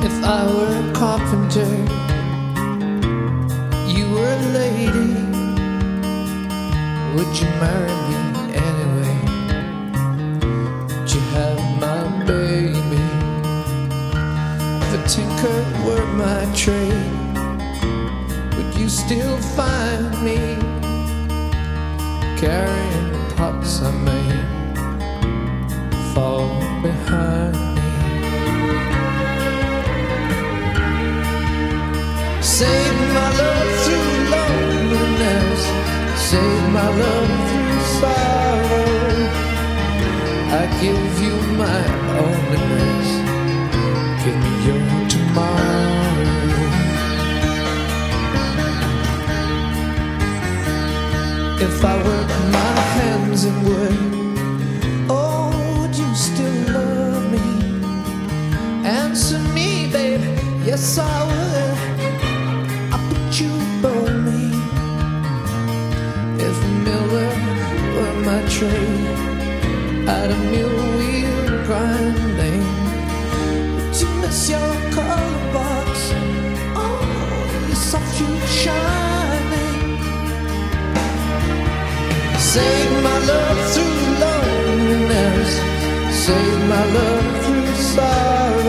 If I were a carpenter, you were a lady, would you marry me anyway? Would you have my baby? If a tinker were my trade, would you still find me carrying pots I made fall behind me? Save my love through loneliness, save my love through sorrow. I give you my onlyness, give me your tomorrow. If I work my hands in wood, oh, would you still love me? Answer me, baby, yes I would. You bore me. If Miller were my trade, I'd a mill wheel grinding. Would you miss your color box? Oh, your soft shoe shining. Save my love through loneliness, save my love through sorrow.